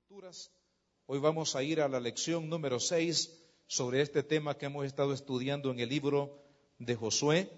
Escrituras. Hoy vamos a ir a la lección número 6 sobre este tema que hemos estado estudiando en el libro de Josué.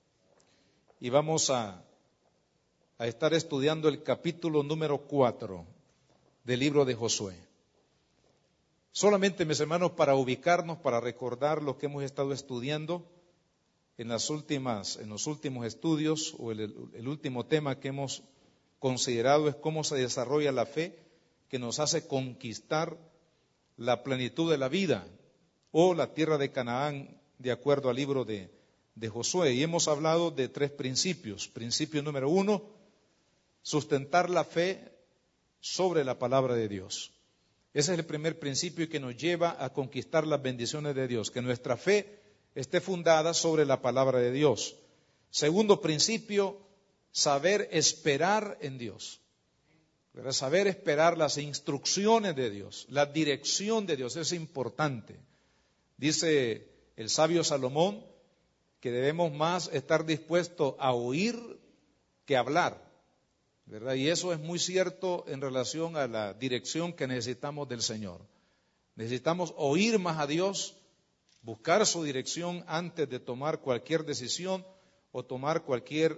Y vamos a estar estudiando el capítulo número 4 del libro de Josué. Solamente, mis hermanos, para ubicarnos, para recordar lo que hemos estado estudiando en los últimos estudios, o el último tema que hemos considerado es cómo se desarrolla la fe que nos hace conquistar la plenitud de la vida o la tierra de Canaán, de acuerdo al libro de Josué. Y hemos hablado de 3 principios. Principio número 1, sustentar la fe sobre la palabra de Dios. Ese es el primer principio que nos lleva a conquistar las bendiciones de Dios, que nuestra fe esté fundada sobre la palabra de Dios. Segundo principio, saber esperar en Dios. Saber esperar las instrucciones de Dios, la dirección de Dios, es importante. Dice el sabio Salomón que debemos más estar dispuestos a oír que hablar, ¿verdad? Y eso es muy cierto en relación a la dirección que necesitamos del Señor. Necesitamos oír más a Dios, buscar su dirección antes de tomar cualquier decisión o tomar cualquier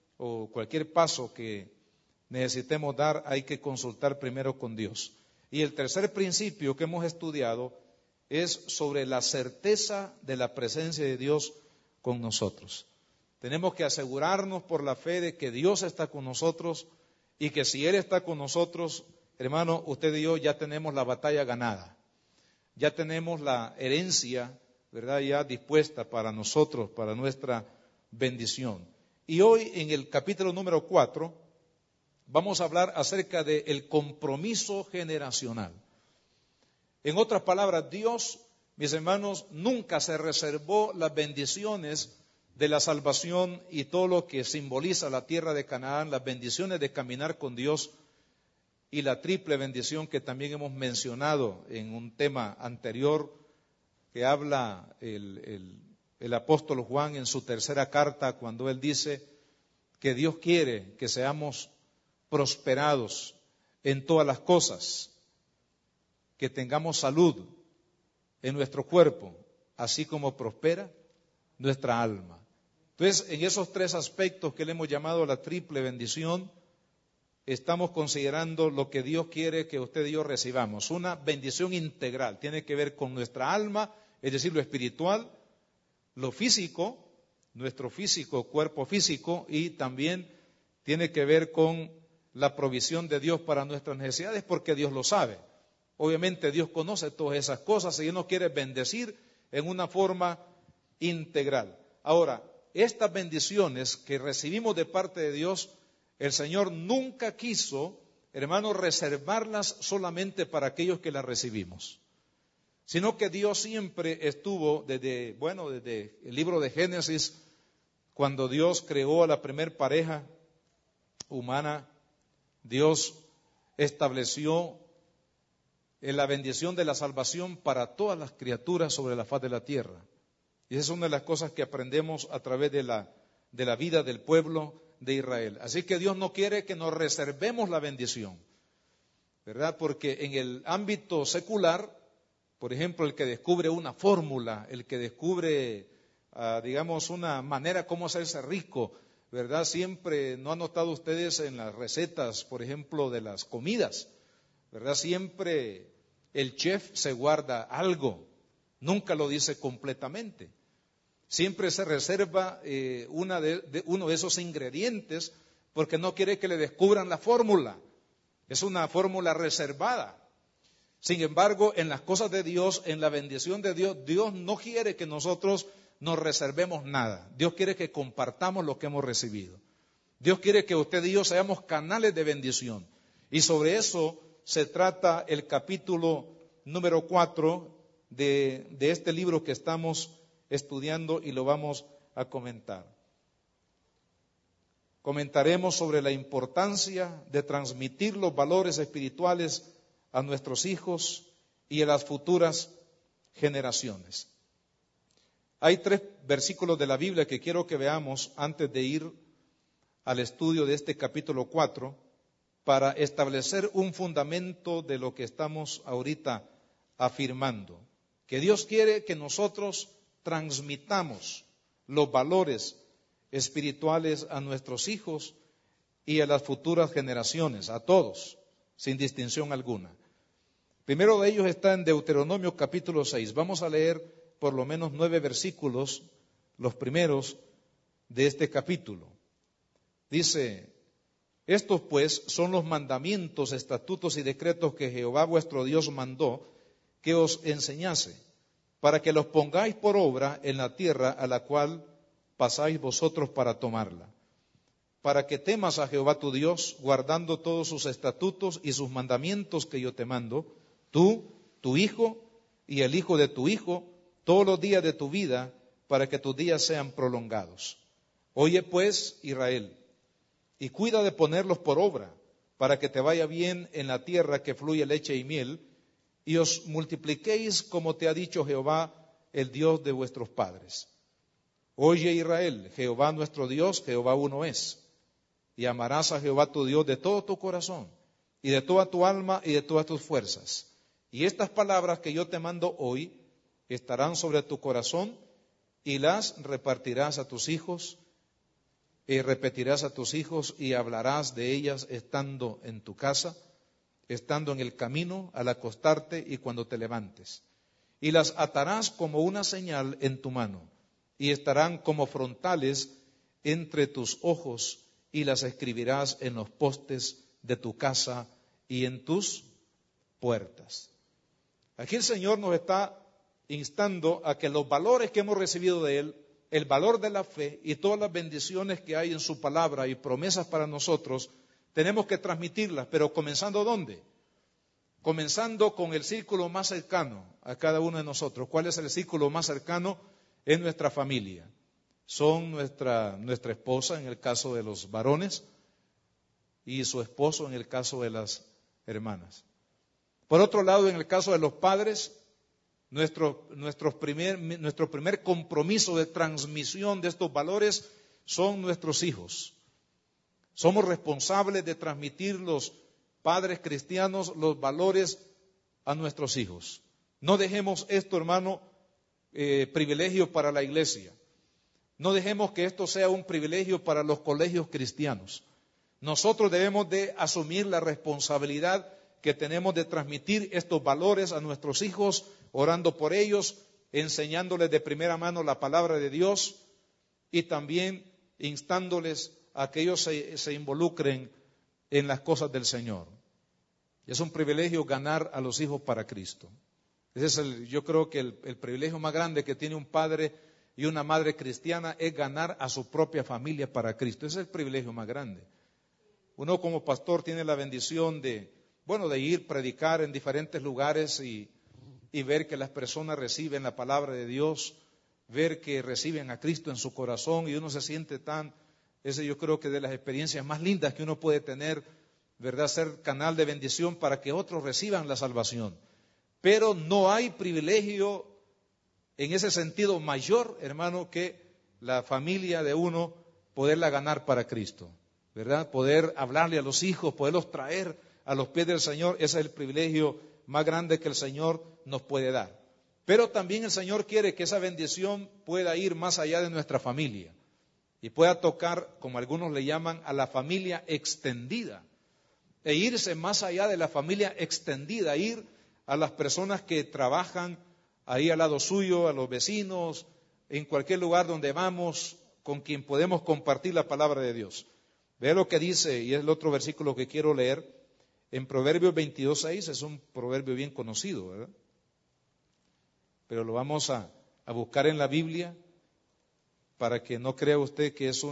paso que necesitemos dar. Hay que consultar primero con Dios. Y el tercer principio que hemos estudiado es sobre la certeza de la presencia de Dios con nosotros. Tenemos que asegurarnos por la fe de que Dios está con nosotros y que si Él está con nosotros, hermano, usted y yo ya tenemos la batalla ganada. Ya tenemos la herencia, ¿verdad?, ya dispuesta para nosotros, para nuestra bendición. Y hoy en el capítulo número 4 vamos a hablar acerca del compromiso generacional. En otras palabras, Dios, mis hermanos, nunca se reservó las bendiciones de la salvación y todo lo que simboliza la tierra de Canaán, las bendiciones de caminar con Dios y la triple bendición que también hemos mencionado en un tema anterior que habla el apóstol Juan en su tercera carta, cuando él dice que Dios quiere que seamos prosperados en todas las cosas, que tengamos salud en nuestro cuerpo, así como prospera nuestra alma. Entonces, en esos 3 aspectos que le hemos llamado la triple bendición, estamos considerando lo que Dios quiere que usted y yo recibamos. Una bendición integral, tiene que ver con nuestra alma, es decir, lo espiritual, lo físico, nuestro físico, cuerpo físico, y también tiene que ver con la provisión de Dios para nuestras necesidades, porque Dios lo sabe. Obviamente Dios conoce todas esas cosas y Él nos quiere bendecir en una forma integral. Ahora, estas bendiciones que recibimos de parte de Dios, el Señor nunca quiso, hermanos, reservarlas solamente para aquellos que las recibimos, sino que Dios siempre estuvo desde el libro de Génesis, cuando Dios creó a la primer pareja humana. Dios estableció la bendición de la salvación para todas las criaturas sobre la faz de la tierra. Y esa es una de las cosas que aprendemos a través de la vida del pueblo de Israel. Así que Dios no quiere que nos reservemos la bendición, ¿verdad? Porque en el ámbito secular, por ejemplo, el que descubre una fórmula, el que descubre, una manera cómo hacerse rico, ¿verdad? Siempre, ¿no han notado ustedes en las recetas, por ejemplo, de las comidas, ¿verdad? Siempre el chef se guarda algo, nunca lo dice completamente. Siempre se reserva uno de esos ingredientes porque no quiere que le descubran la fórmula. Es una fórmula reservada. Sin embargo, en las cosas de Dios, en la bendición de Dios, Dios no quiere que nosotros nos reservemos nada. Dios quiere que compartamos lo que hemos recibido. Dios quiere que usted y yo seamos canales de bendición. Y sobre eso se trata el capítulo número 4 de este libro que estamos estudiando, y lo vamos a comentar. Comentaremos sobre la importancia de transmitir los valores espirituales a nuestros hijos y a las futuras generaciones. Hay 3 versículos de la Biblia que quiero que veamos antes de ir al estudio de este capítulo 4, para establecer un fundamento de lo que estamos ahorita afirmando. Que Dios quiere que nosotros transmitamos los valores espirituales a nuestros hijos y a las futuras generaciones, a todos, sin distinción alguna. Primero de ellos está en Deuteronomio capítulo 6. Vamos a leer por lo menos 9 versículos, los primeros de este capítulo. Dice: estos pues son los mandamientos, estatutos y decretos que Jehová vuestro Dios mandó que os enseñase, para que los pongáis por obra en la tierra a la cual pasáis vosotros para tomarla, para que temas a Jehová tu Dios, guardando todos sus estatutos y sus mandamientos que yo te mando, tú, tu hijo y el hijo de tu hijo, todos los días de tu vida, para que tus días sean prolongados. Oye pues, Israel, y cuida de ponerlos por obra, para que te vaya bien en la tierra que fluye leche y miel, y os multipliquéis como te ha dicho Jehová, el Dios de vuestros padres. Oye Israel, Jehová nuestro Dios, Jehová uno es, y amarás a Jehová tu Dios de todo tu corazón, y de toda tu alma, y de todas tus fuerzas. Y estas palabras que yo te mando hoy estarán sobre tu corazón, y las repartirás a tus hijos, y repetirás a tus hijos, y hablarás de ellas estando en tu casa, estando en el camino, al acostarte y cuando te levantes. Y las atarás como una señal en tu mano, y estarán como frontales entre tus ojos, y las escribirás en los postes de tu casa y en tus puertas. Aquí el Señor nos está instando a que los valores que hemos recibido de Él, el valor de la fe y todas las bendiciones que hay en su palabra y promesas para nosotros, tenemos que transmitirlas, pero ¿comenzando dónde? Comenzando con el círculo más cercano a cada uno de nosotros. ¿Cuál es el círculo más cercano? Es nuestra familia. Son nuestra esposa en el caso de los varones y su esposo en el caso de las hermanas. Por otro lado, en el caso de los padres, nuestro primer compromiso de transmisión de estos valores son nuestros hijos. Somos responsables de transmitir los padres cristianos los valores a nuestros hijos. No dejemos esto, hermano, privilegio para la iglesia. No dejemos que esto sea un privilegio para los colegios cristianos. Nosotros debemos de asumir la responsabilidad que tenemos de transmitir estos valores a nuestros hijos, orando por ellos, enseñándoles de primera mano la palabra de Dios y también instándoles a que ellos se involucren en las cosas del Señor. Es un privilegio ganar a los hijos para Cristo. Ese es yo creo que el privilegio más grande que tiene un padre y una madre cristiana es ganar a su propia familia para Cristo. Ese es el privilegio más grande. Uno como pastor tiene la bendición de ir predicar en diferentes lugares y ver que las personas reciben la palabra de Dios, ver que reciben a Cristo en su corazón y uno se siente ese yo creo que de las experiencias más lindas que uno puede tener, ¿verdad? Ser canal de bendición para que otros reciban la salvación. Pero no hay privilegio en ese sentido mayor, hermano, que la familia de uno poderla ganar para Cristo, ¿verdad? Poder hablarle a los hijos, poderlos traer a los pies del Señor, ese es el privilegio más grande que el Señor nos puede dar. Pero también el Señor quiere que esa bendición pueda ir más allá de nuestra familia y pueda tocar, como algunos le llaman, a la familia extendida, e irse más allá de la familia extendida, ir a las personas que trabajan ahí al lado suyo, a los vecinos, en cualquier lugar donde vamos, con quien podemos compartir la palabra de Dios. Vea lo que dice, y es el otro versículo que quiero leer, en Proverbios 22:6, es un proverbio bien conocido, ¿verdad? Pero lo vamos a buscar en la Biblia para que no crea usted que es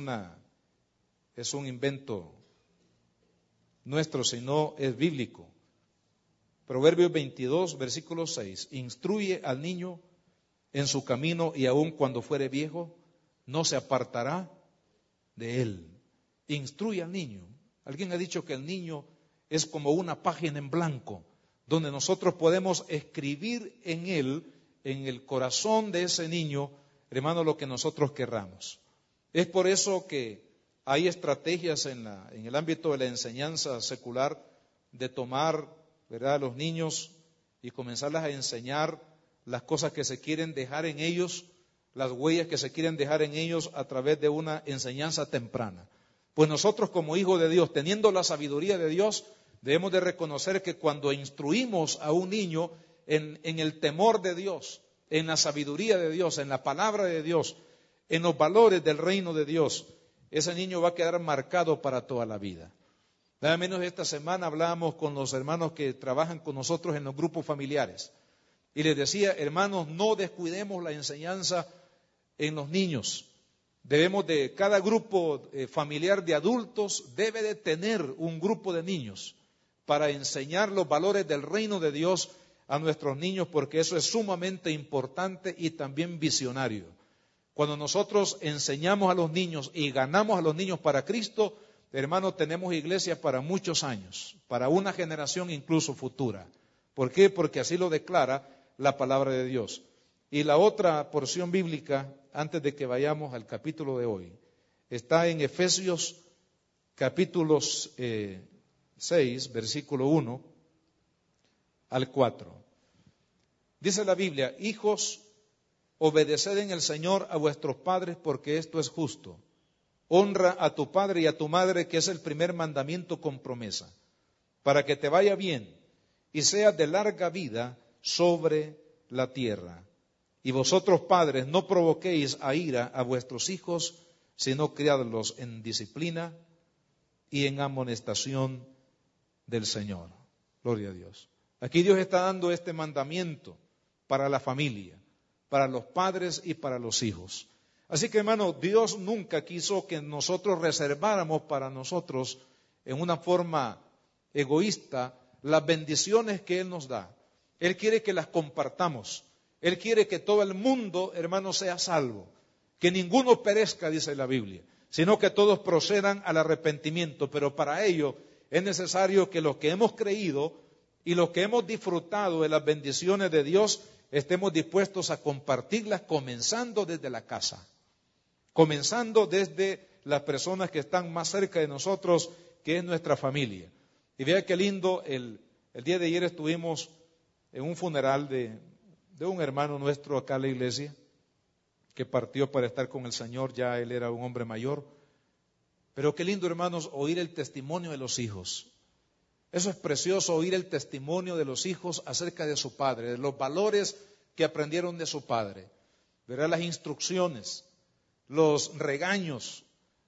un invento nuestro, sino es bíblico. Proverbios 22, versículo 6. Instruye al niño en su camino y aun cuando fuere viejo, no se apartará de él. Instruye al niño. Alguien ha dicho que el niño es como una página en blanco, donde nosotros podemos escribir en él, en el corazón de ese niño, hermano, lo que nosotros querramos. Es por eso que hay estrategias en el ámbito de la enseñanza secular de tomar, ¿verdad?, a los niños y comenzarles a enseñar las cosas que se quieren dejar en ellos, las huellas que se quieren dejar en ellos a través de una enseñanza temprana. Pues nosotros como hijos de Dios, teniendo la sabiduría de Dios, debemos de reconocer que cuando instruimos a un niño en el temor de Dios, en la sabiduría de Dios, en la palabra de Dios, en los valores del reino de Dios, ese niño va a quedar marcado para toda la vida. Nada menos esta semana hablábamos con los hermanos que trabajan con nosotros en los grupos familiares. Y les decía, hermanos, no descuidemos la enseñanza en los niños. Cada grupo familiar de adultos debe de tener un grupo de niños para enseñar los valores del reino de Dios a nuestros niños, porque eso es sumamente importante y también visionario. Cuando nosotros enseñamos a los niños y ganamos a los niños para Cristo, hermanos, tenemos iglesias para muchos años, para una generación incluso futura. ¿Por qué? Porque así lo declara la palabra de Dios. Y la otra porción bíblica, antes de que vayamos al capítulo de hoy, está en Efesios capítulo 6, versículo 1 al 4. Dice la Biblia: hijos, obedeced en el Señor a vuestros padres, porque esto es justo. Honra a tu padre y a tu madre, que es el primer mandamiento con promesa, para que te vaya bien y seas de larga vida sobre la tierra. Y vosotros, padres, no provoquéis a ira a vuestros hijos, sino criadlos en disciplina y en amonestación del Señor. Gloria a Dios. Aquí Dios está dando este mandamiento para la familia, para los padres y para los hijos. Así que, hermano, Dios nunca quiso que nosotros reserváramos para nosotros en una forma egoísta las bendiciones que Él nos da. Él quiere que las compartamos. Él quiere que todo el mundo, hermano, sea salvo. Que ninguno perezca, dice la Biblia, sino que todos procedan al arrepentimiento. Pero para ello es necesario que los que hemos creído y los que hemos disfrutado de las bendiciones de Dios estemos dispuestos a compartirlas, comenzando desde la casa, comenzando desde las personas que están más cerca de nosotros, que es nuestra familia. Y vea qué lindo, el día de ayer estuvimos en un funeral de un hermano nuestro acá en la iglesia, que partió para estar con el Señor. Ya él era un hombre mayor. Pero qué lindo, hermanos, oír el testimonio de los hijos. Eso es precioso, oír el testimonio de los hijos acerca de su padre, de los valores que aprendieron de su padre. Verá las instrucciones, los regaños,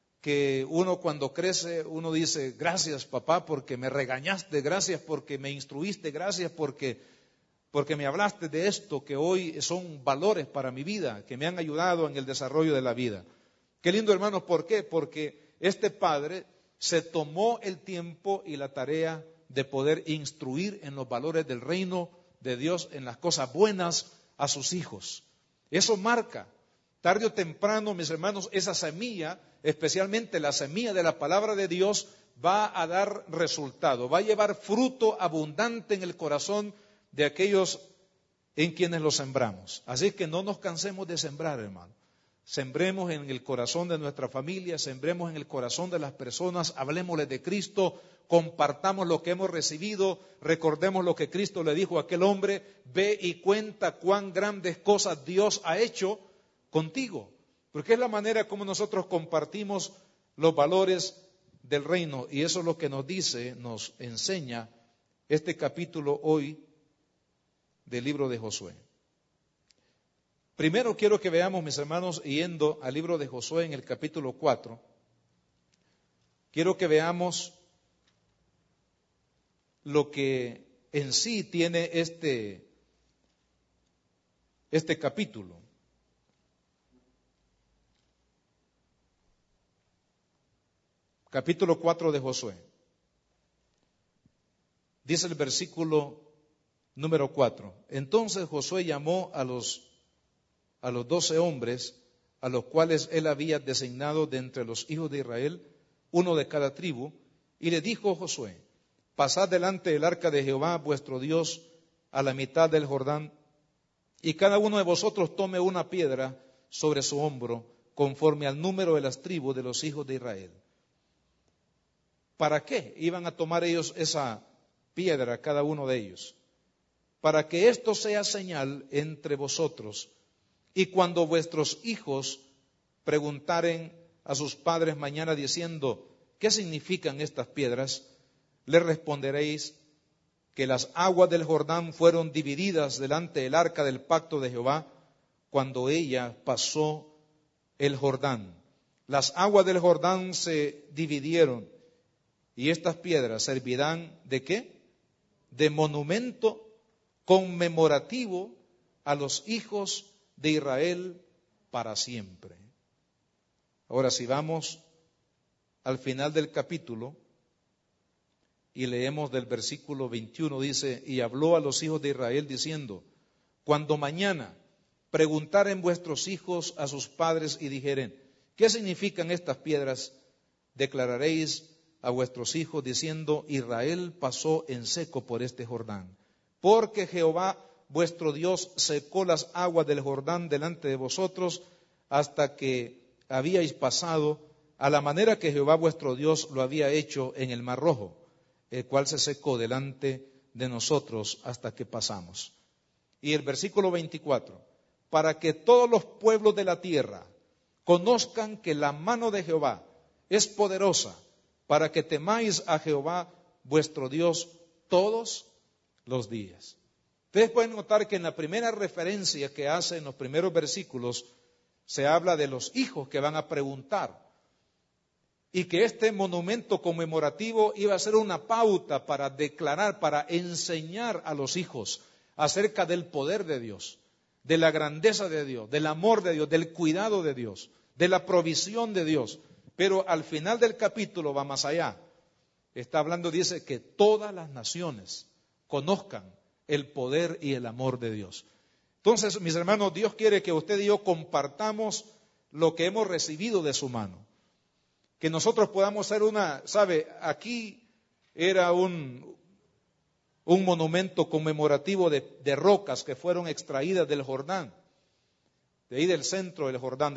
que uno cuando crece, uno dice: gracias, papá, porque me regañaste, gracias porque me instruiste, gracias porque me hablaste de esto, que hoy son valores para mi vida, que me han ayudado en el desarrollo de la vida. Qué lindo, hermanos, ¿por qué? Porque este padre se tomó el tiempo y la tarea de poder instruir en los valores del reino de Dios, en las cosas buenas, a sus hijos. Eso marca, tarde o temprano, mis hermanos, esa semilla, especialmente la semilla de la palabra de Dios, va a dar resultado, va a llevar fruto abundante en el corazón de aquellos en quienes lo sembramos. Así que no nos cansemos de sembrar, hermano. Sembremos en el corazón de nuestra familia, sembremos en el corazón de las personas, hablemosles de Cristo, compartamos lo que hemos recibido, recordemos lo que Cristo le dijo a aquel hombre: ve y cuenta cuán grandes cosas Dios ha hecho contigo. Porque es la manera como nosotros compartimos los valores del reino, y eso es lo que nos dice, nos enseña este capítulo hoy del libro de Josué. Primero quiero que veamos, mis hermanos, yendo al libro de Josué en el capítulo 4, quiero que veamos lo que en sí tiene este capítulo. Capítulo 4 de Josué. Dice el versículo número 4. Entonces Josué llamó a los 12 hombres, a los cuales él había designado de entre los hijos de Israel, uno de cada tribu, y le dijo Josué: pasad delante del arca de Jehová vuestro Dios a la mitad del Jordán, y cada uno de vosotros tome una piedra sobre su hombro, conforme al número de las tribus de los hijos de Israel. ¿Para qué iban a tomar ellos esa piedra, cada uno de ellos? Para que esto sea señal entre vosotros, y cuando vuestros hijos preguntaren a sus padres mañana diciendo, ¿qué significan estas piedras?, les responderéis que las aguas del Jordán fueron divididas delante del arca del pacto de Jehová cuando ella pasó el Jordán. Las aguas del Jordán se dividieron y estas piedras servirán ¿de qué? De monumento conmemorativo a los hijos de Israel para siempre. Ahora, si vamos al final del capítulo y leemos del versículo 21, dice, y habló a los hijos de Israel diciendo, cuando mañana preguntaren vuestros hijos a sus padres y dijeren, ¿qué significan estas piedras? Declararéis a vuestros hijos diciendo, Israel pasó en seco por este Jordán, porque Jehová vuestro Dios secó las aguas del Jordán delante de vosotros hasta que habíais pasado, a la manera que Jehová vuestro Dios lo había hecho en el Mar Rojo, el cual se secó delante de nosotros hasta que pasamos. Y el versículo 24, para que todos los pueblos de la tierra conozcan que la mano de Jehová es poderosa, para que temáis a Jehová vuestro Dios todos los días. Ustedes pueden notar que en la primera referencia que hace en los primeros versículos se habla de los hijos que van a preguntar y que este monumento conmemorativo iba a ser una pauta para declarar, para enseñar a los hijos acerca del poder de Dios, de la grandeza de Dios, del amor de Dios, del cuidado de Dios, de la provisión de Dios. Pero al final del capítulo va más allá. Está hablando, dice, que todas las naciones conozcan el poder y el amor de Dios. Entonces, mis hermanos, Dios quiere que usted y yo compartamos lo que hemos recibido de su mano. Que nosotros podamos ser aquí era un monumento conmemorativo de rocas que fueron extraídas del Jordán, de ahí del centro del Jordán,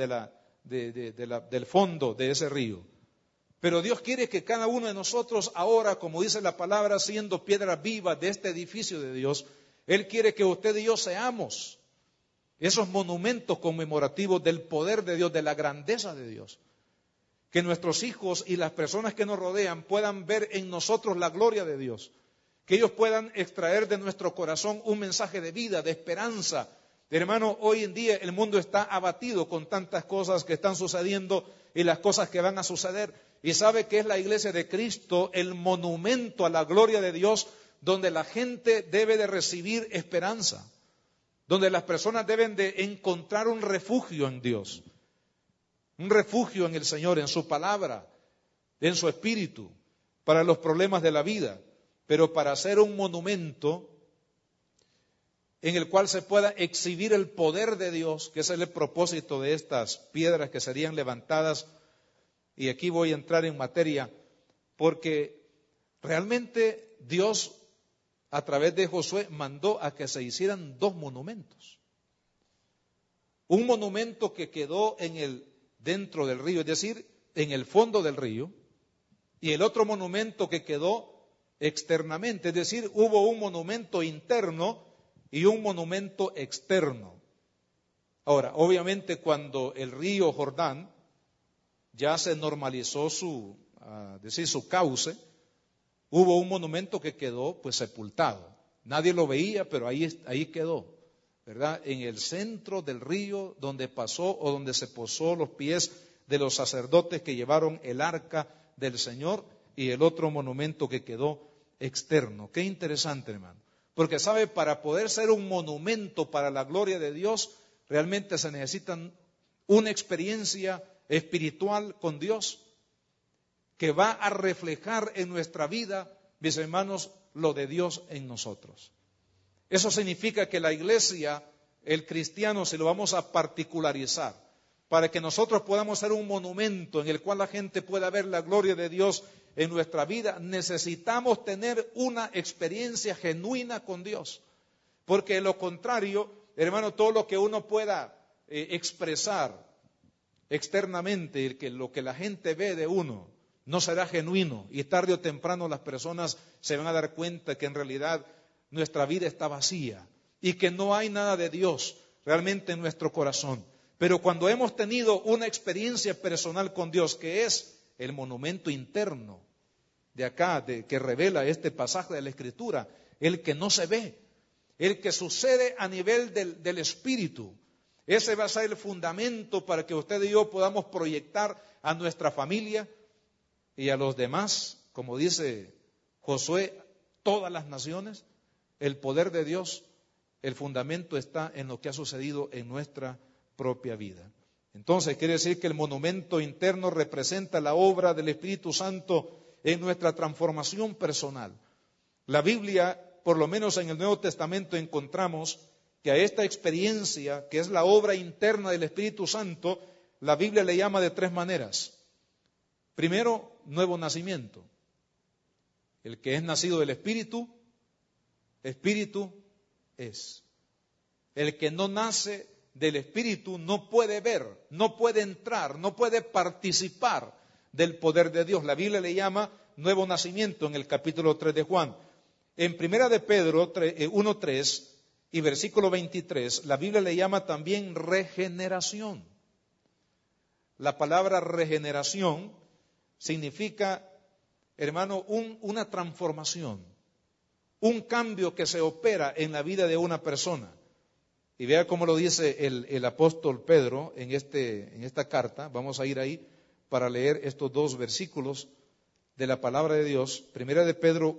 del fondo de ese río. Pero Dios quiere que cada uno de nosotros ahora, como dice la palabra, siendo piedras vivas de este edificio de Dios, Él quiere que usted y yo seamos esos monumentos conmemorativos del poder de Dios, de la grandeza de Dios. Que nuestros hijos y las personas que nos rodean puedan ver en nosotros la gloria de Dios. Que ellos puedan extraer de nuestro corazón un mensaje de vida, de esperanza. Hermano, hoy en día el mundo está abatido con tantas cosas que están sucediendo y las cosas que van a suceder. Y sabe que es la iglesia de Cristo el monumento a la gloria de Dios, donde la gente debe de recibir esperanza, donde las personas deben de encontrar un refugio en Dios, un refugio en el Señor, en su palabra, en su espíritu, para los problemas de la vida, pero para hacer un monumento en el cual se pueda exhibir el poder de Dios, que ese es el propósito de estas piedras que serían levantadas. Y aquí voy a entrar en materia, porque realmente Dios, a través de Josué, mandó a que se hicieran dos monumentos. Un monumento que quedó dentro del río, es decir, en el fondo del río, y el otro monumento que quedó externamente, es decir, hubo un monumento interno y un monumento externo. Ahora, obviamente cuando el río Jordán ya se normalizó su cauce, hubo un monumento que quedó pues sepultado. Nadie lo veía, pero ahí quedó, ¿verdad? En el centro del río donde pasó o donde se posó los pies de los sacerdotes que llevaron el arca del Señor, y el otro monumento que quedó externo. Qué interesante, hermano. Porque sabe, para poder ser un monumento para la gloria de Dios, realmente se necesita una experiencia espiritual con Dios que va a reflejar en nuestra vida, mis hermanos, lo de Dios en nosotros. Eso significa que la iglesia, el cristiano, si lo vamos a particularizar, para que nosotros podamos ser un monumento en el cual la gente pueda ver la gloria de Dios en nuestra vida, necesitamos tener una experiencia genuina con Dios. Porque de lo contrario, hermano, todo lo que uno pueda expresar externamente, lo que la gente ve de uno, no será genuino y tarde o temprano las personas se van a dar cuenta que en realidad nuestra vida está vacía y que no hay nada de Dios realmente en nuestro corazón. Pero cuando hemos tenido una experiencia personal con Dios, que es el monumento interno de acá, que revela este pasaje de la Escritura, el que no se ve, el que sucede a nivel del Espíritu, ese va a ser el fundamento para que usted y yo podamos proyectar a nuestra familia y a los demás, como dice Josué, todas las naciones, el poder de Dios, el fundamento está en lo que ha sucedido en nuestra propia vida. Entonces quiere decir que el monumento interno representa la obra del Espíritu Santo en nuestra transformación personal. La Biblia, por lo menos en el Nuevo Testamento, encontramos que a esta experiencia, que es la obra interna del Espíritu Santo, la Biblia le llama de tres maneras. Primero, nuevo nacimiento. El que es nacido del Espíritu, Espíritu es. El que no nace del Espíritu no puede ver, no puede entrar, no puede participar del poder de Dios. La Biblia le llama nuevo nacimiento en el capítulo 3 de Juan. En primera de Pedro 1:3 y versículo 23, la Biblia le llama también regeneración. La palabra regeneración significa, hermano, una transformación, un cambio que se opera en la vida de una persona. Y vea cómo lo dice el apóstol Pedro en esta carta. Vamos a ir ahí para leer estos dos versículos de la palabra de Dios. Primera de Pedro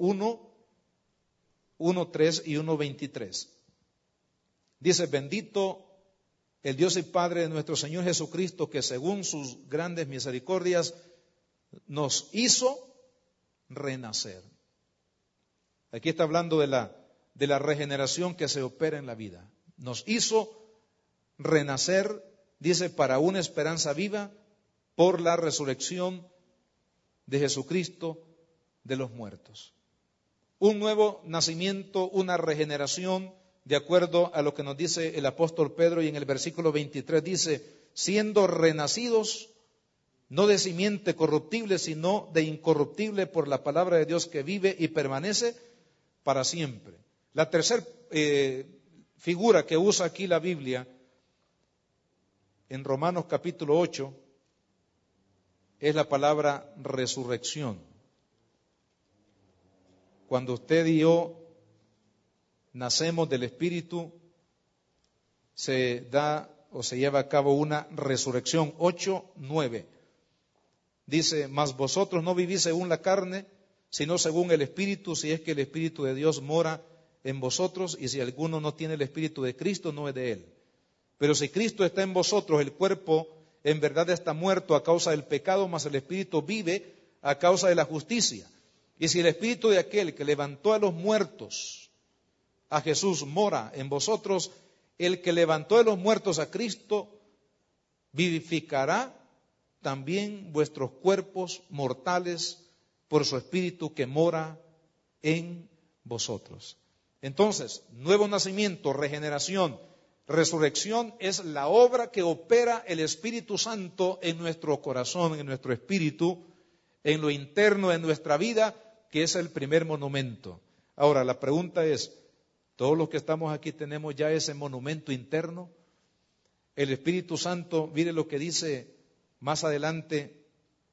1:3 y 1:23. Dice: bendito el Dios y Padre de nuestro Señor Jesucristo, que según sus grandes misericordias nos hizo renacer. Aquí está hablando de la regeneración que se opera en la vida. Nos hizo renacer, dice, para una esperanza viva por la resurrección de Jesucristo de los muertos. Un nuevo nacimiento, una regeneración, de acuerdo a lo que nos dice el apóstol Pedro, y en el versículo 23 dice: siendo renacidos, no de simiente corruptible, sino de incorruptible por la palabra de Dios que vive y permanece para siempre. La tercera figura que usa aquí la Biblia en Romanos capítulo 8 es la palabra resurrección. Cuando usted y yo nacemos del Espíritu, se da o se lleva a cabo una resurrección. 8:9 dice: mas vosotros no vivís según la carne, sino según el Espíritu, si es que el Espíritu de Dios mora en vosotros, y si alguno no tiene el Espíritu de Cristo, no es de él. Pero si Cristo está en vosotros, el cuerpo en verdad está muerto a causa del pecado, mas el Espíritu vive a causa de la justicia. Y si el Espíritu de aquel que levantó a los muertos, a Jesús, mora en vosotros, el que levantó de los muertos a Cristo vivificará también vuestros cuerpos mortales por su Espíritu que mora en vosotros. Entonces, nuevo nacimiento, regeneración, resurrección es la obra que opera el Espíritu Santo en nuestro corazón, en nuestro espíritu, en lo interno de nuestra vida, que es el primer monumento. Ahora, la pregunta es: ¿todos los que estamos aquí tenemos ya ese monumento interno? El Espíritu Santo, mire lo que dice más adelante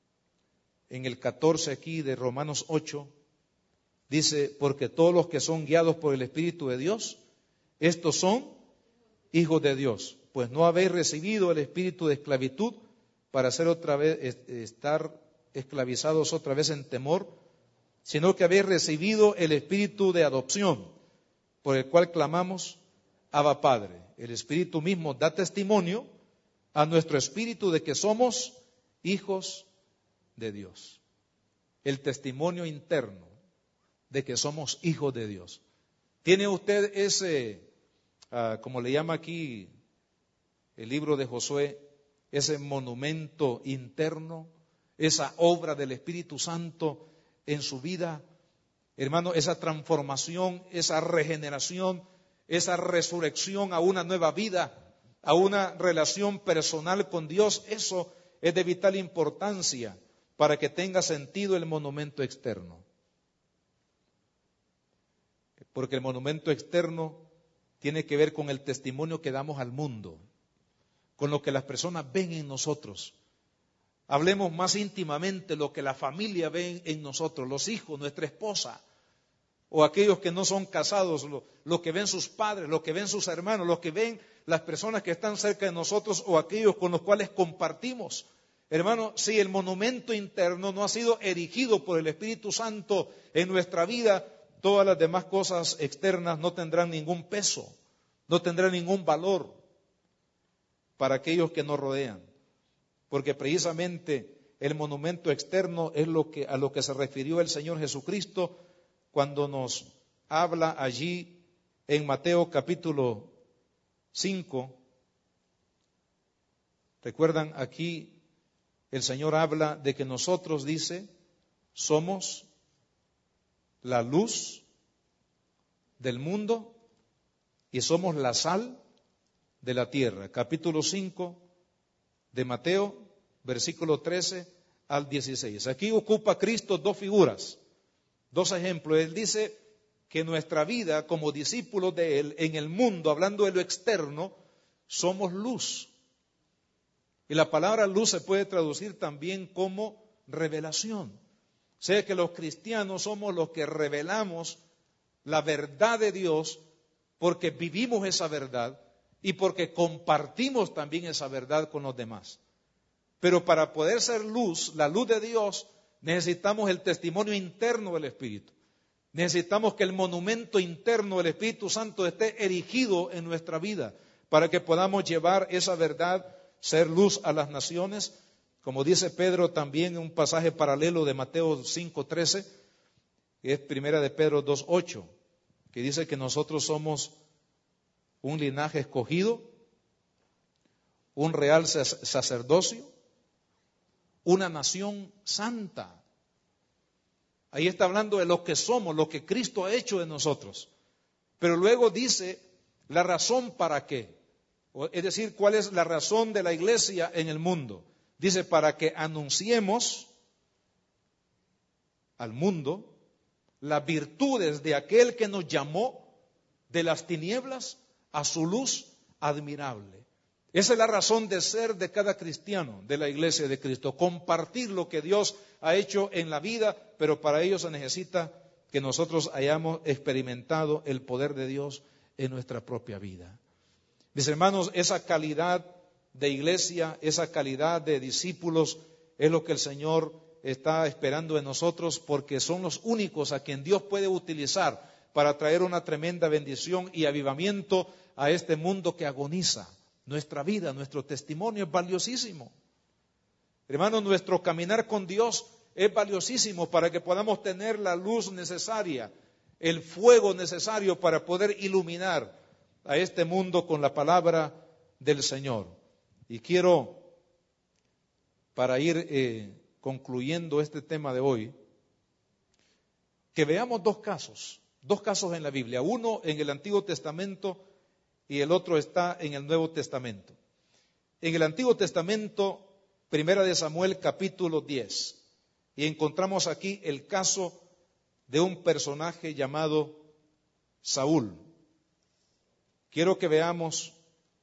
en el 14 aquí de Romanos 8, dice: porque todos los que son guiados por el Espíritu de Dios, estos son hijos de Dios. Pues no habéis recibido el espíritu de esclavitud para ser otra vez, estar esclavizados otra vez en temor, sino que habéis recibido el espíritu de adopción, por el cual clamamos: Abba Padre. El Espíritu mismo da testimonio a nuestro espíritu de que somos hijos de Dios. El testimonio interno de que somos hijos de Dios. ¿Tiene usted ese, como le llama aquí el libro de Josué, ese monumento interno, esa obra del Espíritu Santo en su vida? Hermano, esa transformación, esa regeneración, esa resurrección a una nueva vida, a una relación personal con Dios, eso es de vital importancia para que tenga sentido el monumento externo. Porque el monumento externo tiene que ver con el testimonio que damos al mundo, con lo que las personas ven en nosotros. Hablemos más íntimamente lo que la familia ve en nosotros, los hijos, nuestra esposa, o aquellos que no son casados, lo que ven sus padres, lo que ven sus hermanos, lo que ven las personas que están cerca de nosotros o aquellos con los cuales compartimos. Hermano, si el monumento interno no ha sido erigido por el Espíritu Santo en nuestra vida, todas las demás cosas externas no tendrán ningún peso, no tendrán ningún valor para aquellos que nos rodean. Porque precisamente el monumento externo es a lo que se refirió el Señor Jesucristo cuando nos habla allí en Mateo capítulo 5. ¿Recuerdan? Aquí el Señor habla de que nosotros, dice, somos la luz del mundo y somos la sal de la tierra. Capítulo 5 de Mateo, versículo 13 al 16. Aquí ocupa Cristo dos figuras, dos ejemplos. Él dice que nuestra vida como discípulos de Él en el mundo, hablando de lo externo, somos luz. Y la palabra luz se puede traducir también como revelación. O sea que los cristianos somos los que revelamos la verdad de Dios porque vivimos esa verdad y porque compartimos también esa verdad con los demás. Pero para poder ser luz, la luz de Dios, necesitamos el testimonio interno del Espíritu. Necesitamos que el monumento interno del Espíritu Santo esté erigido en nuestra vida para que podamos llevar esa verdad, ser luz a las naciones. Como dice Pedro también en un pasaje paralelo de Mateo 5:13, que es primera de Pedro 2:8, que dice que nosotros somos un linaje escogido, un real sacerdocio, una nación santa. Ahí está hablando de lo que somos, lo que Cristo ha hecho de nosotros. Pero luego dice la razón para qué. Es decir, cuál es la razón de la iglesia en el mundo. Dice, para que anunciemos al mundo las virtudes de aquel que nos llamó de las tinieblas a su luz admirable. Esa es la razón de ser de cada cristiano de la iglesia de Cristo, compartir lo que Dios ha hecho en la vida, pero para ello se necesita que nosotros hayamos experimentado el poder de Dios en nuestra propia vida. Mis hermanos, esa calidad de iglesia, esa calidad de discípulos es lo que el Señor está esperando de nosotros, porque son los únicos a quien Dios puede utilizar para traer una tremenda bendición y avivamiento a este mundo que agoniza. Nuestra vida, nuestro testimonio es valiosísimo. Hermanos, nuestro caminar con Dios es valiosísimo para que podamos tener la luz necesaria, el fuego necesario para poder iluminar a este mundo con la palabra del Señor. Y quiero, para ir concluyendo este tema de hoy, que veamos dos casos en la Biblia, uno en el Antiguo Testamento y el otro está en el Nuevo Testamento. En el Antiguo Testamento, Primera de Samuel, capítulo 10, y encontramos aquí el caso de un personaje llamado Saúl. Quiero que veamos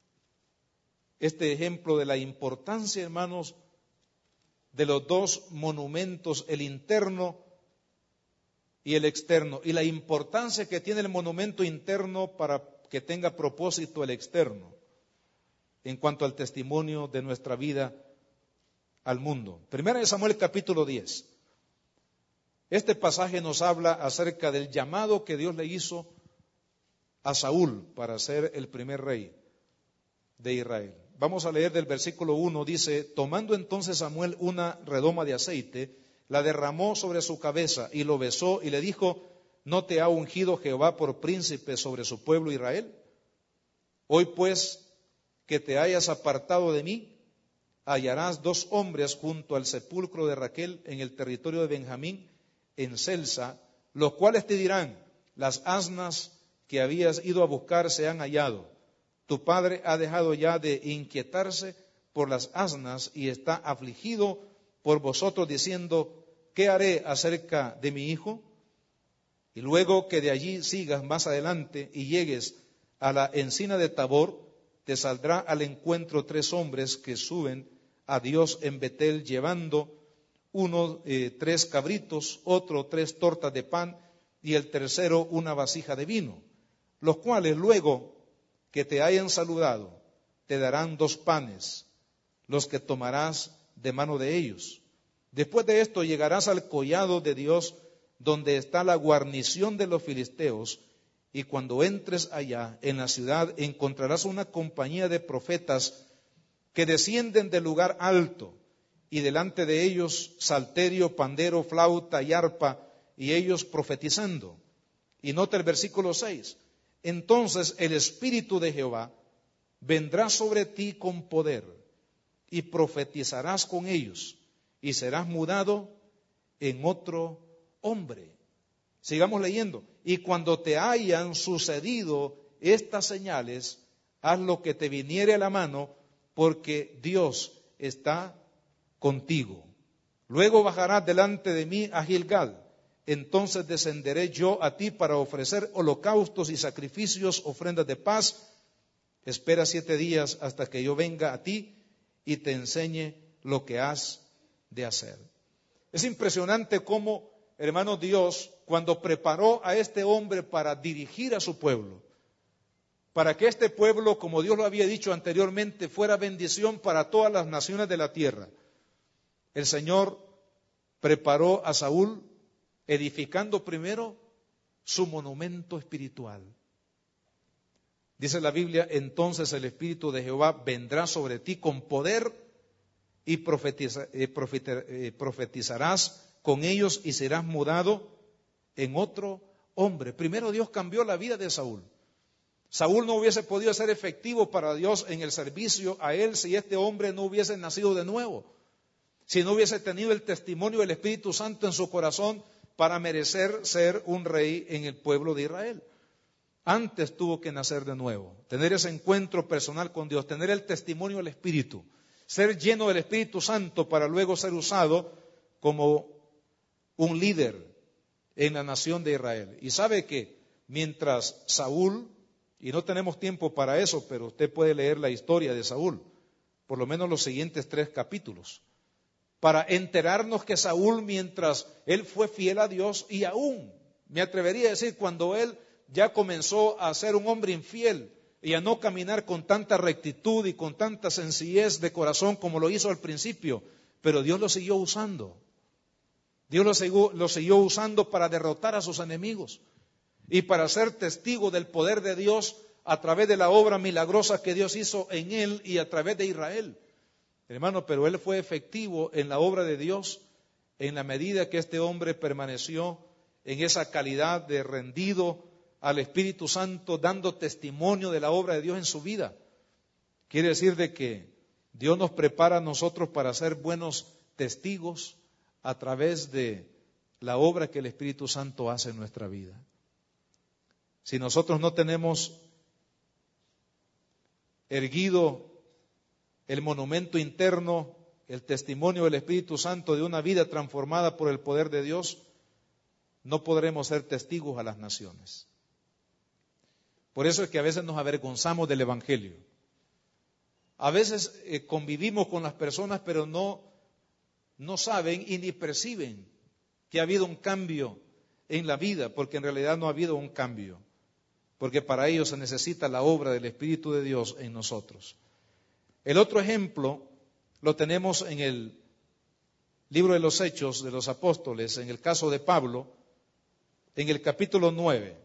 este ejemplo de la importancia, hermanos, de los dos monumentos, el interno y el externo, y la importancia que tiene el monumento interno para que tenga propósito el externo en cuanto al testimonio de nuestra vida al mundo. Primera de Samuel capítulo 10. Este pasaje nos habla acerca del llamado que Dios le hizo a Saúl para ser el primer rey de Israel. Vamos a leer del versículo 1, dice, tomando entonces Samuel una redoma de aceite, la derramó sobre su cabeza y lo besó y le dijo, ¿no te ha ungido Jehová por príncipe sobre su pueblo Israel? Hoy pues que te hayas apartado de mí, hallarás 2 hombres junto al sepulcro de Raquel en el territorio de Benjamín, en Selsa, los cuales te dirán, las asnas que habías ido a buscar se han hallado. Tu padre ha dejado ya de inquietarse por las asnas y está afligido por vosotros diciendo, ¿qué haré acerca de mi hijo? Y luego que de allí sigas más adelante y llegues a la encina de Tabor, te saldrá al encuentro 3 hombres que suben a Dios en Betel llevando uno 3 cabritos, otro 3 tortas de pan y el tercero una vasija de vino, los cuales luego que te hayan saludado te darán 2 panes, los que tomarás de mano de ellos. Después de esto llegarás al collado de Dios donde está la guarnición de los filisteos, y cuando entres allá en la ciudad encontrarás una compañía de profetas que descienden del lugar alto, y delante de ellos salterio, pandero, flauta y arpa, y ellos profetizando. Y nota el versículo 6. Entonces el Espíritu de Jehová vendrá sobre ti con poder, y profetizarás con ellos, y serás mudado en otro hombre. Sigamos leyendo. Y cuando te hayan sucedido estas señales, haz lo que te viniere a la mano, porque Dios está contigo. Luego bajarás delante de mí a Gilgal. Entonces descenderé yo a ti para ofrecer holocaustos y sacrificios, ofrendas de paz. Espera 7 días hasta que yo venga a ti y te enseñe lo que has de hacer. Es impresionante cómo, hermanos, Dios, cuando preparó a este hombre para dirigir a su pueblo, para que este pueblo, como Dios lo había dicho anteriormente, fuera bendición para todas las naciones de la tierra, el Señor preparó a Saúl edificando primero su monumento espiritual. Dice la Biblia, entonces el Espíritu de Jehová vendrá sobre ti con poder y profetizarás con ellos y serás mudado en otro hombre. Primero Dios cambió la vida de Saúl. Saúl no hubiese podido ser efectivo para Dios en el servicio a él si este hombre no hubiese nacido de nuevo, si no hubiese tenido el testimonio del Espíritu Santo en su corazón para merecer ser un rey en el pueblo de Israel. Antes tuvo que nacer de nuevo, tener ese encuentro personal con Dios, tener el testimonio del Espíritu, ser lleno del Espíritu Santo para luego ser usado como un líder en la nación de Israel. Y sabe que mientras Saúl, y no tenemos tiempo para eso, pero usted puede leer la historia de Saúl, por lo menos los siguientes 3 capítulos, para enterarnos que Saúl, mientras él fue fiel a Dios, y aún, me atrevería a decir, cuando él ya comenzó a ser un hombre infiel y a no caminar con tanta rectitud y con tanta sencillez de corazón como lo hizo al principio, pero Dios lo siguió usando. Dios lo siguió usando para derrotar a sus enemigos y para ser testigo del poder de Dios a través de la obra milagrosa que Dios hizo en él y a través de Israel. Hermano, pero él fue efectivo en la obra de Dios en la medida que este hombre permaneció en esa calidad de rendido al Espíritu Santo, dando testimonio de la obra de Dios en su vida. Quiere decir de que Dios nos prepara a nosotros para ser buenos testigos a través de la obra que el Espíritu Santo hace en nuestra vida. Si nosotros no tenemos erguido el monumento interno, el testimonio del Espíritu Santo de una vida transformada por el poder de Dios, no podremos ser testigos a las naciones. Por eso es que a veces nos avergonzamos del Evangelio. A veces convivimos con las personas, pero no saben y ni perciben que ha habido un cambio en la vida, porque en realidad no ha habido un cambio, porque para ello se necesita la obra del Espíritu de Dios en nosotros. El otro ejemplo lo tenemos en el libro de los Hechos de los Apóstoles, en el caso de Pablo, en el capítulo 9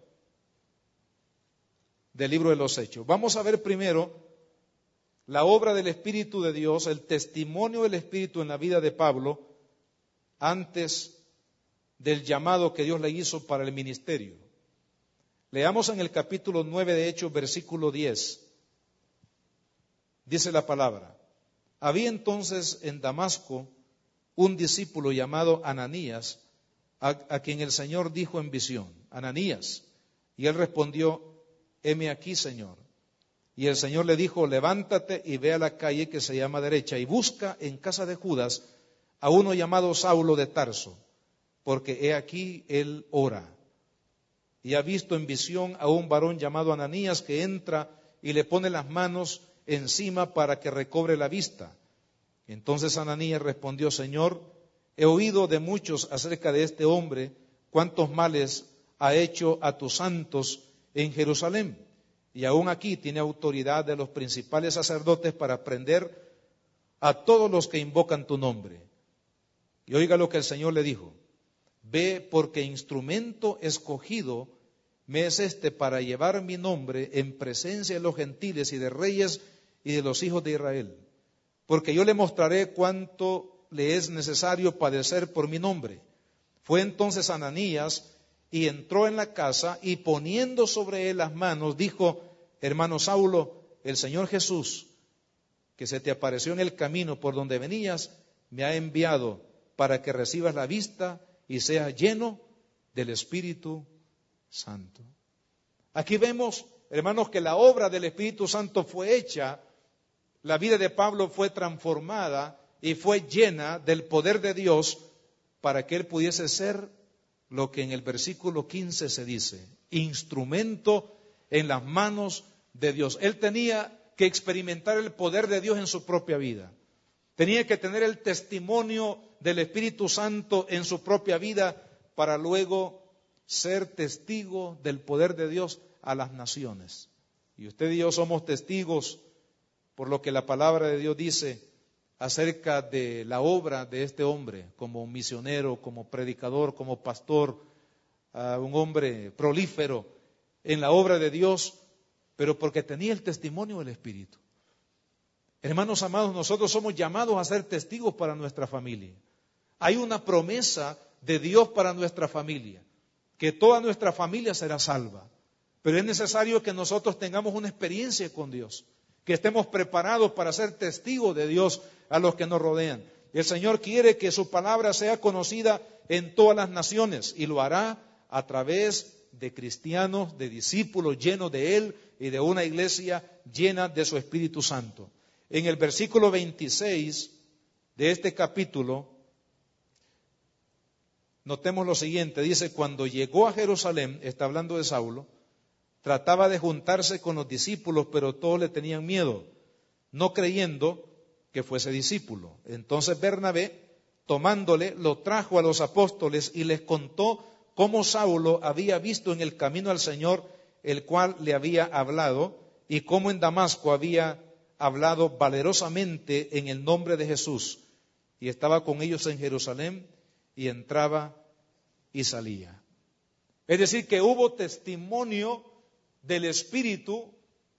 del libro de los Hechos. Vamos a ver primero la obra del Espíritu de Dios, el testimonio del Espíritu en la vida de Pablo antes del llamado que Dios le hizo para el ministerio. Leamos en el capítulo 9 de Hechos, versículo 10. Dice la palabra: había entonces en Damasco un discípulo llamado Ananías, a quien el Señor dijo en visión: Ananías. Y él respondió: heme aquí, Señor. Y el Señor le dijo: levántate y ve a la calle que se llama Derecha y busca en casa de Judas a uno llamado Saulo de Tarso, porque he aquí él ora. Y ha visto en visión a un varón llamado Ananías que entra y le pone las manos encima para que recobre la vista. Entonces Ananías respondió: Señor, he oído de muchos acerca de este hombre, cuántos males ha hecho a tus santos en Jerusalén. Y aún aquí tiene autoridad de los principales sacerdotes para prender a todos los que invocan tu nombre. Y oiga lo que el Señor le dijo: ve, porque instrumento escogido me es este para llevar mi nombre en presencia de los gentiles y de reyes y de los hijos de Israel. Porque yo le mostraré cuánto le es necesario padecer por mi nombre. Fue entonces Ananías y entró en la casa y poniendo sobre él las manos, dijo: hermano Saulo, el Señor Jesús, que se te apareció en el camino por donde venías, me ha enviado para que recibas la vista y seas lleno del Espíritu Santo. Aquí vemos, hermanos, que la obra del Espíritu Santo fue hecha, la vida de Pablo fue transformada y fue llena del poder de Dios para que él pudiese ser lo que en el versículo 15 se dice: instrumento en las manos de Dios. Él tenía que experimentar el poder de Dios en su propia vida. Tenía que tener el testimonio del Espíritu Santo en su propia vida para luego ser testigo del poder de Dios a las naciones. Y usted y yo somos testigos por lo que la palabra de Dios dice acerca de la obra de este hombre, como misionero, como predicador, como pastor, un hombre prolífero en la obra de Dios, pero porque tenía el testimonio del Espíritu. Hermanos amados, nosotros somos llamados a ser testigos para nuestra familia. Hay una promesa de Dios para nuestra familia, que toda nuestra familia será salva. Pero es necesario que nosotros tengamos una experiencia con Dios, que estemos preparados para ser testigos de Dios a los que nos rodean. El Señor quiere que su palabra sea conocida en todas las naciones y lo hará a través de cristianos, de discípulos llenos de Él y de una iglesia llena de su Espíritu Santo. En el versículo 26 de este capítulo, notemos lo siguiente, dice: cuando llegó a Jerusalén, está hablando de Saulo, trataba de juntarse con los discípulos, pero todos le tenían miedo, no creyendo que fuese discípulo. Entonces Bernabé, tomándole, lo trajo a los apóstoles y les contó cómo Saulo había visto en el camino al Señor, el cual le había hablado, y cómo en Damasco había hablado valerosamente en el nombre de Jesús, y estaba con ellos en Jerusalén, y entraba y salía. Es decir, que hubo testimonio del Espíritu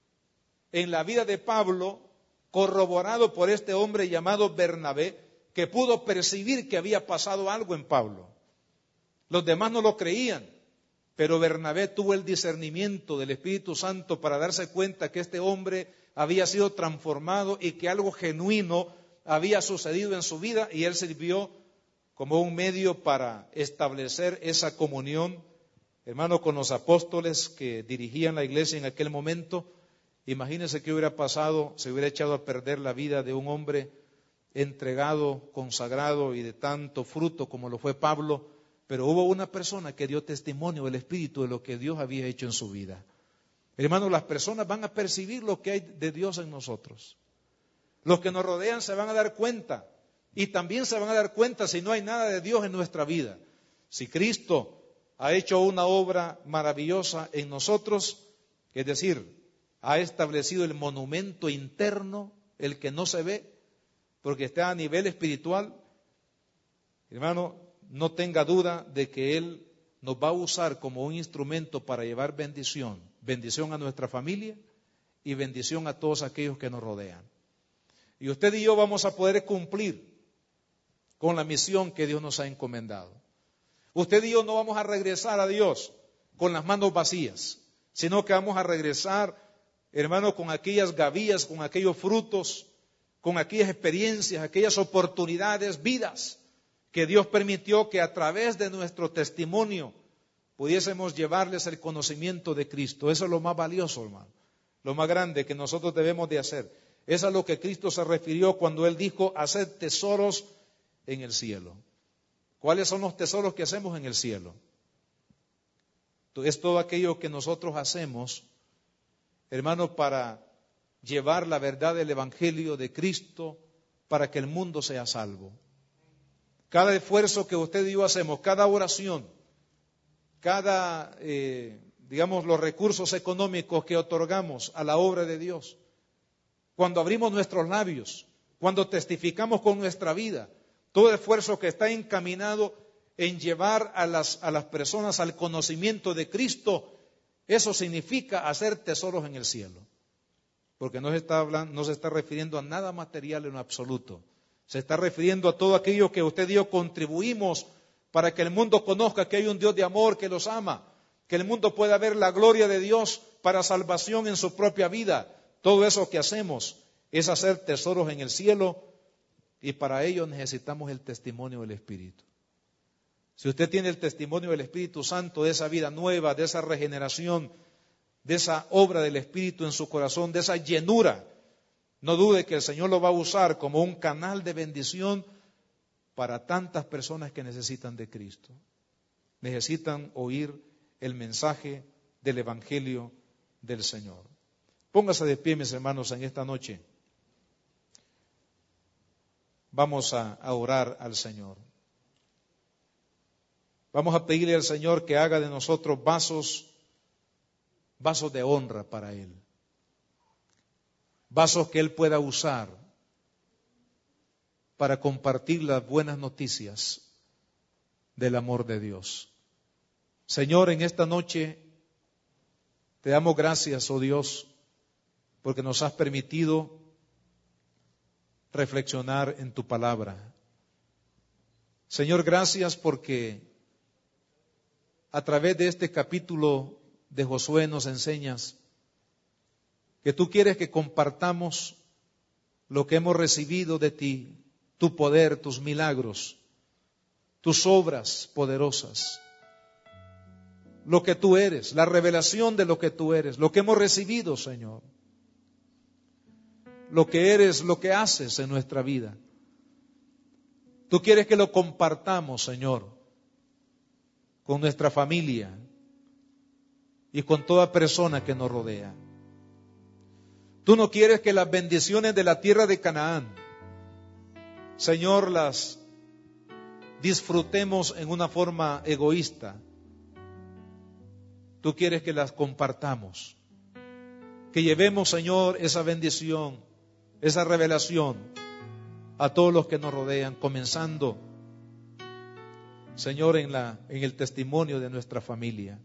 en la vida de Pablo, corroborado por este hombre llamado Bernabé, que pudo percibir que había pasado algo en Pablo. Los demás no lo creían, pero Bernabé tuvo el discernimiento del Espíritu Santo para darse cuenta que este hombre había sido transformado y que algo genuino había sucedido en su vida, y él sirvió como un medio para establecer esa comunión, hermano, con los apóstoles que dirigían la iglesia en aquel momento. Imagínense qué hubiera pasado, se hubiera echado a perder la vida de un hombre entregado, consagrado y de tanto fruto como lo fue Pablo, pero hubo una persona que dio testimonio del Espíritu de lo que Dios había hecho en su vida. Hermano, las personas van a percibir lo que hay de Dios en nosotros. Los que nos rodean se van a dar cuenta, y también se van a dar cuenta si no hay nada de Dios en nuestra vida. Si Cristo ha hecho una obra maravillosa en nosotros, es decir, ha establecido el monumento interno, el que no se ve, porque está a nivel espiritual, hermano, no tenga duda de que Él nos va a usar como un instrumento para llevar bendición, bendición a nuestra familia y bendición a todos aquellos que nos rodean. Y usted y yo vamos a poder cumplir con la misión que Dios nos ha encomendado. Usted y yo no vamos a regresar a Dios con las manos vacías, sino que vamos a regresar, hermano, con aquellas gavillas, con aquellos frutos, con aquellas experiencias, aquellas oportunidades, vidas que Dios permitió que a través de nuestro testimonio pudiésemos llevarles el conocimiento de Cristo. Eso es lo más valioso, hermano, lo más grande que nosotros debemos de hacer. Es a lo que Cristo se refirió cuando Él dijo: haced tesoros en el cielo. ¿Cuáles son los tesoros que hacemos en el cielo? Es todo aquello que nosotros hacemos, hermano, para llevar la verdad del Evangelio de Cristo para que el mundo sea salvo. Cada esfuerzo que usted y yo hacemos, cada oración, cada, los recursos económicos que otorgamos a la obra de Dios, cuando abrimos nuestros labios, cuando testificamos con nuestra vida, todo esfuerzo que está encaminado en llevar a las personas al conocimiento de Cristo, eso significa hacer tesoros en el cielo. Porque no se está refiriendo a nada material en absoluto. Se está refiriendo a todo aquello que usted y yo contribuimos para que el mundo conozca que hay un Dios de amor que los ama, que el mundo pueda ver la gloria de Dios para salvación en su propia vida. Todo eso que hacemos es hacer tesoros en el cielo, y para ello necesitamos el testimonio del Espíritu. Si usted tiene el testimonio del Espíritu Santo, de esa vida nueva, de esa regeneración, de esa obra del Espíritu en su corazón, de esa llenura, no dude que el Señor lo va a usar como un canal de bendición para tantas personas que necesitan de Cristo. Necesitan oír el mensaje del Evangelio del Señor. Póngase de pie, mis hermanos, en esta noche. Vamos a orar al Señor. Vamos a pedirle al Señor que haga de nosotros vasos de honra para Él. Vasos que Él pueda usar para compartir las buenas noticias del amor de Dios. Señor, en esta noche te damos gracias, oh Dios, porque nos has permitido reflexionar en tu palabra. Señor, gracias porque a través de este capítulo de Josué nos enseñas que tú quieres que compartamos lo que hemos recibido de ti, tu poder, tus milagros, tus obras poderosas, lo que tú eres, la revelación de lo que tú eres, lo que hemos recibido, Señor, lo que eres, lo que haces en nuestra vida. Tú quieres que lo compartamos, Señor, con nuestra familia y con toda persona que nos rodea. Tú no quieres que las bendiciones de la tierra de Canaán, Señor, las disfrutemos en una forma egoísta. Tú quieres que las compartamos, que llevemos, Señor, esa bendición, esa revelación a todos los que nos rodean, comenzando, Señor, en el testimonio de nuestra familia.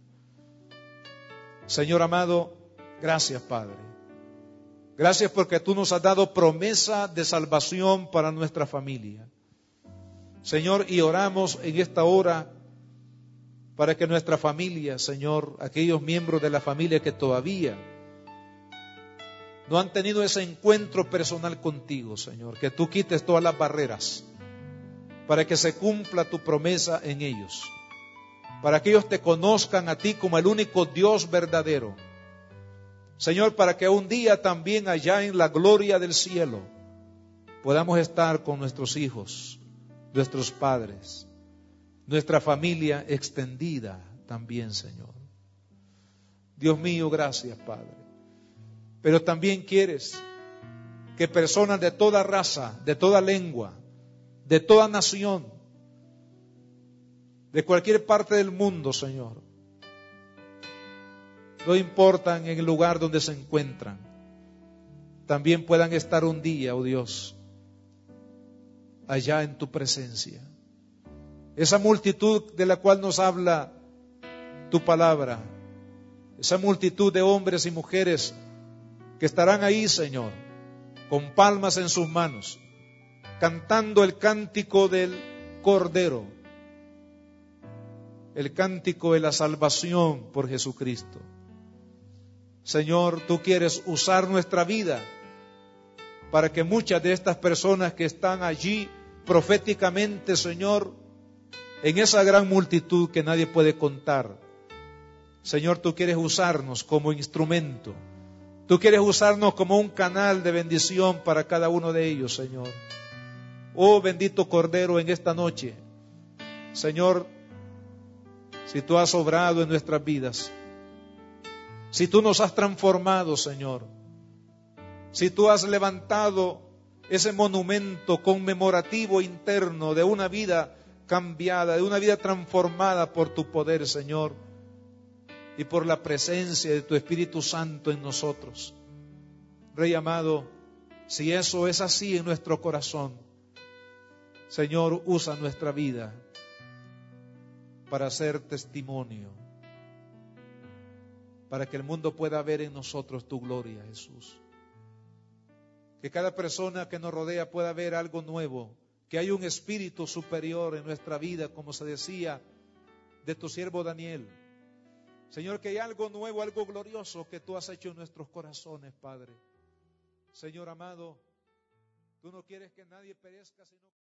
Señor amado, gracias, Padre. Gracias porque tú nos has dado promesa de salvación para nuestra familia. Señor, y oramos en esta hora para que nuestra familia, Señor, aquellos miembros de la familia que todavía no han tenido ese encuentro personal contigo, Señor, que tú quites todas las barreras para que se cumpla tu promesa en ellos, para que ellos te conozcan a ti como el único Dios verdadero. Señor, para que un día también allá en la gloria del cielo podamos estar con nuestros hijos, nuestros padres, nuestra familia extendida también, Señor. Dios mío, gracias, Padre. Pero también quieres que personas de toda raza, de toda lengua, de toda nación, de cualquier parte del mundo, Señor, no importa en el lugar donde se encuentran, también puedan estar un día, oh Dios, allá en tu presencia. Esa multitud de la cual nos habla tu palabra, esa multitud de hombres y mujeres que estarán ahí, Señor, con palmas en sus manos, cantando el cántico del Cordero, el cántico de la salvación por Jesucristo. Señor, tú quieres usar nuestra vida para que muchas de estas personas que están allí proféticamente, Señor, en esa gran multitud que nadie puede contar, Señor, tú quieres usarnos como instrumento. Tú quieres usarnos como un canal de bendición para cada uno de ellos, Señor. Oh bendito Cordero, en esta noche, Señor, si tú has obrado en nuestras vidas, si tú nos has transformado, Señor, si tú has levantado ese monumento conmemorativo interno de una vida cambiada, de una vida transformada por tu poder, Señor, y por la presencia de tu Espíritu Santo en nosotros. Rey amado, si eso es así en nuestro corazón, Señor, usa nuestra vida para hacer testimonio, para que el mundo pueda ver en nosotros tu gloria, Jesús. Que cada persona que nos rodea pueda ver algo nuevo, que hay un espíritu superior en nuestra vida, como se decía de tu siervo Daniel. Señor, que hay algo nuevo, algo glorioso que tú has hecho en nuestros corazones, Padre. Señor amado, tú no quieres que nadie perezca, sino